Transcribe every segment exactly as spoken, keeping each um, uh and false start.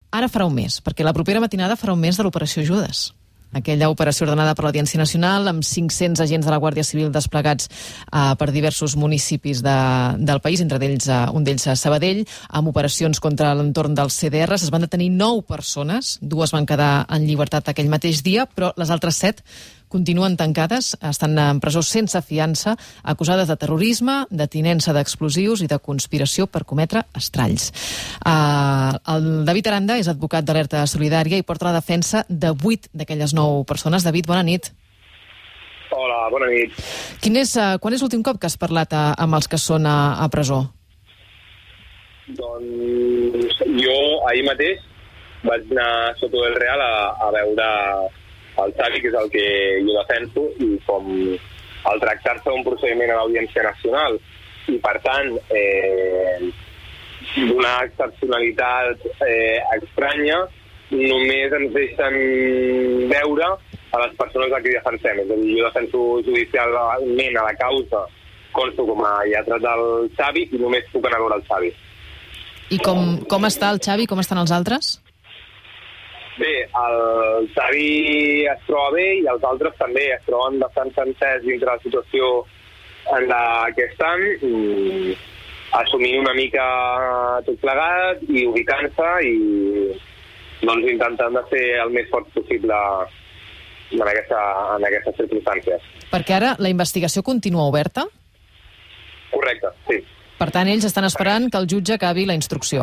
ara farà un mes, perquè la propera matinada farà un mes de l'Operació Judes. Aquella operació ordenada per l'Audiència Nacional amb cinc-cents agents de la Guàrdia Civil desplegats uh, per diversos municipis de, del país, entre ells uh, un d'ells a Sabadell, amb operacions contra l'entorn dels C D Rs. Es van detenir nou persones, dues van quedar en llibertat aquell mateix dia, però les altres set continuen tancades, estan en presó sense fiança, acusades de terrorisme, de tinença d'explosius i de conspiració per cometre estralls. Uh, el David Aranda és advocat d'Alerta Solidària i porta la defensa de vuit d'aquelles nou persones. David, bona nit. Hola, bona nit. Quin és, uh, quan és l'últim cop que has parlat uh, amb els que són a, a presó? Doncs jo ahir mateix vaig anar a Soto del Real a, a veure el Xavi, que és el que jo defenso, i com al tractar-se d'un procediment a l'Audiència Nacional i, per tant, eh, d'una excepcionalitat eh, estranya, només ens deixen veure a les persones a qui defensem. És a dir, jo defenso judicialment a la causa, consto com a lletrat del Xavi, i només puc anar a veure el Xavi. I com, com està el Xavi? Com estan els altres? Bé, el Xavi es troba bé i els altres també es troben bastant sencers dintre la situació en la que estan, assumint una mica tot plegat i ubicant-se i doncs intentant de ser el més fort possible en, aquesta, en aquestes circumstàncies. Perquè ara la investigació continua oberta? Correcte, sí. Per tant, ells estan esperant que el jutge acabi la instrucció.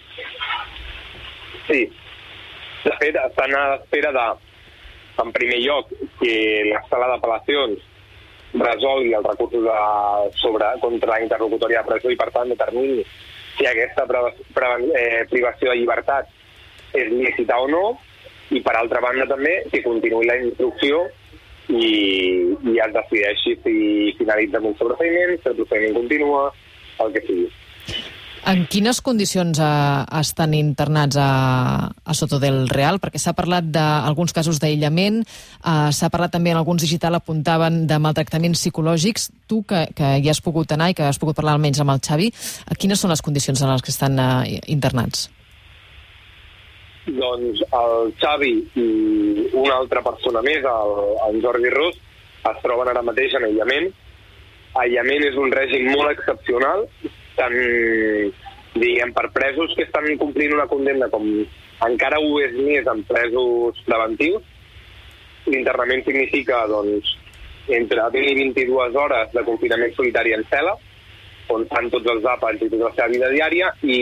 Sí. De fet, estan a l'espera de, en primer lloc, que la sala d'apel·lacions resolgui els recursos de, sobre, contra la interlocutòria de presó i, per tant, determini si aquesta pre, pre, eh, privació de llibertat és lícita o no, i, per altra banda, també, que continuï la instrucció i, i es decideixi si finalitza amb un sobreseïment, si el procediment continua, el que sigui. En quines condicions eh, estan internats a, a Soto del Real? Perquè s'ha parlat d'alguns casos d'aïllament, eh, s'ha parlat també, en alguns digital apuntaven de maltractaments psicològics. Tu, que, que hi has pogut anar i que has pogut parlar almenys amb el Xavi, quines són les condicions en les que estan eh, internats? Doncs el Xavi i una altra persona més, el, el Jordi Ros, es troben ara mateix en aïllament. Aïllament és un règim molt excepcional, tant, diguem, per presos que estan complint una condemna com encara ho és més en presos preventius. L'internament significa, doncs, entre vint i vint-i-dues hores de confinament solitari en cel·la, on fan tots els àpats i tota la seva vida diària, i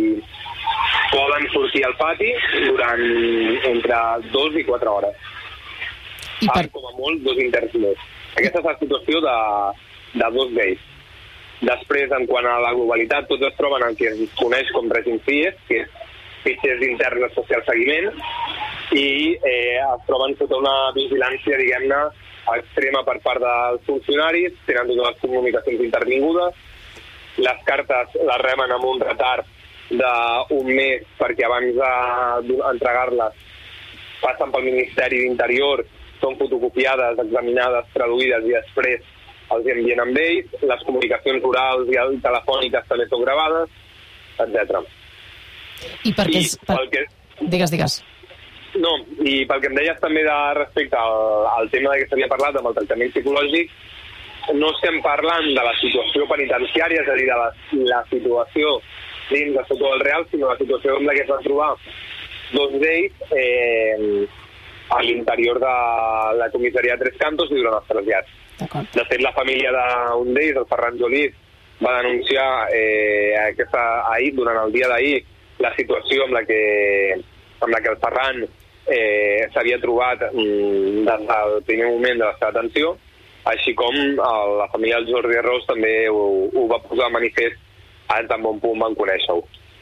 poden sortir al pati durant entre dos i quatre hores. I per... com a molt, dos interns més. Aquesta és la situació de, de dos d'ells. Després, en quant a la globalitat, tots es troben en el que es coneix com règim C I E S, que és fitxers interns d'especial seguiment, i eh, es troben sota una vigilància, diguem-ne, extrema per part dels funcionaris, tenen totes les comunicacions intervingudes, les cartes les reben amb un retard d'un mes perquè abans d'entregar-les passen pel Ministeri d'Interior, són fotocopiades, examinades, traduïdes i després els envien amb ells, les comunicacions orals i telefòniques també són gravades, etcètera. I per què... Per... Que... Digues, digues. No, i pel que em deies també de respecte al, al tema de què s'havia parlat amb el tractament psicològic, no estem parlant de la situació penitenciària, és a dir, de la, la situació dins de Soto del Real, sinó la situació en la que es van trobar dos d'ells eh, a l'interior de la comissaria de Tres Cantos i durant els trasllats. De fet, la família d'un d'ells, el Ferran Jolís, va denunciar eh, aquesta, ahir, durant el dia d'ahir, la situació amb la que, amb la que el Ferran eh, s'havia trobat mm, des del primer moment de la seva atenció, així com el, la família del Jordi Ros també ho, ho va posar a manifest a tan bon punt van conèixer-ho.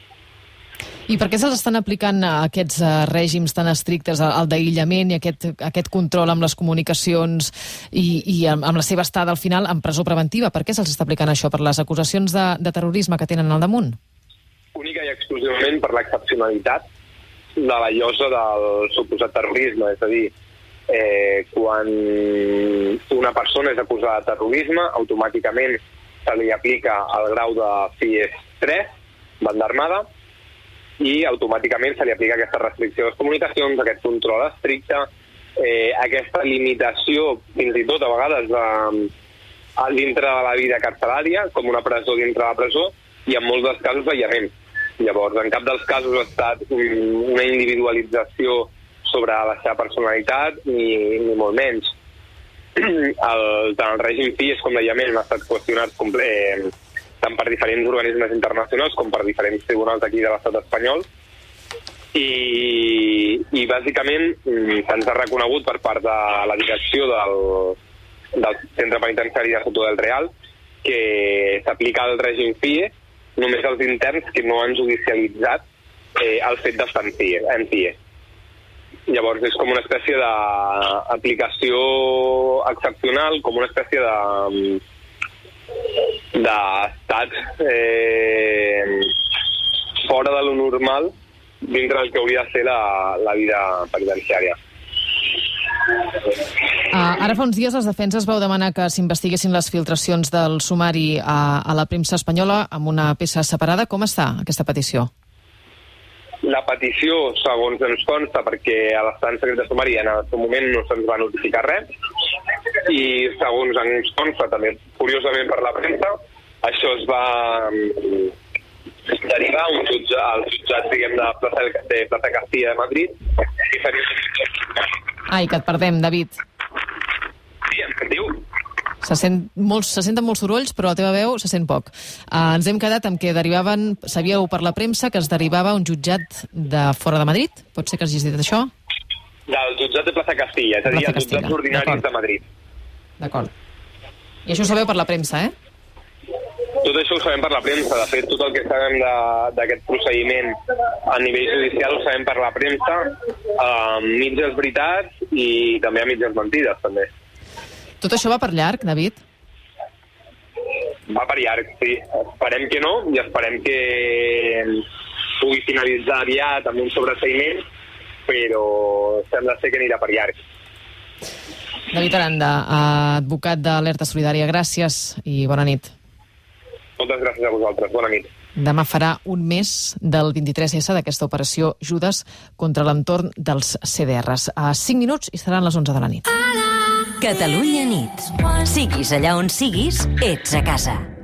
I per què se'ls estan aplicant aquests uh, règims tan estrictes, el d'aïllament i aquest, aquest control amb les comunicacions i, i amb, amb la seva estada al final en presó preventiva? Per què se'ls està aplicant això? Per les acusacions de, de terrorisme que tenen al damunt? Única i exclusivament per l'excepcionalitat de la llosa del suposat terrorisme. És a dir, eh, quan una persona és acusada de terrorisme, automàticament se li aplica el grau de C I E S tres, banda armada, i automàticament se li aplica aquesta restricció a les comunicacions, aquest control estricte, eh, aquesta limitació, fins i tot a vegades de, a dintre de la vida carcelària, com una presó dintre de la presó, i en molts dels casos aïllament. Llavors, en cap dels casos ha estat una individualització sobre la seva personalitat, ni, ni molt menys. El, tant el règim F I E S com l'aïllament han estat qüestionats eh, tant per diferents organismes internacionals com per diferents tribunals aquí de l'estat espanyol, i, i bàsicament se'ns ha reconegut per part de la direcció del, del Centre Penitenciari de Soto del Real que s'aplica al règim F I E S només als interns que no han judicialitzat eh, el fet d'estar en F I E S. Llavors és com una espècie d'aplicació excepcional, com una espècie de d'estat eh, fora de lo normal dintre del que hauria de ser la, la vida penitenciària. Uh, ara fa uns dies les defenses vau demanar que s'investiguessin les filtracions del sumari a, a la premsa espanyola amb una peça separada. Com està aquesta petició? La petició, segons ens consta, perquè a l'estat secret de sumari en el seu moment no se'ns va notificar res, i segons ens consta, també curiosament per la premsa, això es va derivar a un jutge, al jutjat, diguem, de Plaza, de Plaza Castilla de Madrid. Ai, que et perdem, David. Sí, em sentiu? Se, sent molts, se senten molts sorolls, però la teva veu se sent poc. Uh, ens hem quedat amb que derivaven, sabíeu per la premsa que es derivava a un jutjat de fora de Madrid? Pot ser que hagis dit això? Del jutjat de Plaza Castilla, és a dir, els jutjats ordinaris de Madrid. D'acord. I això ho sabeu per la premsa, eh? Tot això ho sabem per la premsa. De fet, tot el que sabem d'aquest procediment a nivell judicial ho sabem per la premsa, amb mitges veritats i també a mitges mentides, també. Tot això va per llarg, David? Va per llarg, sí. Esperem que no, i esperem que pugui finalitzar aviat amb un sobreseïment, però sembla ser que anirà per llarg. David Aranda, advocat d'Alerta Solidària, gràcies i bona nit. Moltes gràcies a vosaltres, bona nit. Demà farà un mes del vint-i-tres essa d'aquesta operació Judes contra l'entorn dels C D Rs. A cinc minuts i seran les onze de la nit. Catalunya nit. Siguis allà on siguis, ets a casa.